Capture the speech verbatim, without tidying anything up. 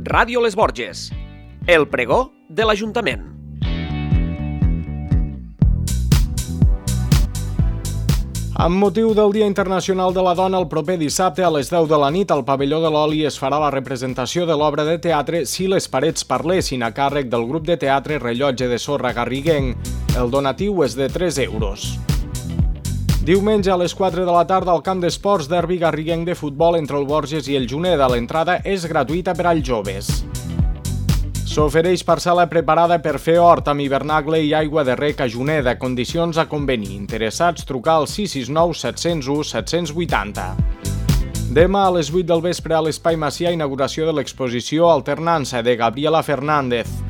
Ràdio Les Borges, el pregó de l'Ajuntament. Amb motiu del Dia Internacional de la Dona, el proper dissabte a les deu de la nit al Pavelló de l'Oli es farà la representació de l'obra de teatre Si les parets parlessin, a càrrec del grup de teatre Rellotge de Sorra Garriguenc. El donatiu és de tres euros. Diumenge a les quatre de la tarda al camp d'esports derbi garriguenc de futbol entre el Borges i el Juneda. L'entrada és gratuïta per als joves. S'ofereix parcel·la preparada per fer hort amb hivernacle i aigua de rec a Juneda, condicions a convenir. Interessats, trucar al sis sis nou set zero u set vuit zero. Demà a les vuit del vespre a l'Espai Macià, inauguració de l'exposició Alternança de Gabriela Fernández.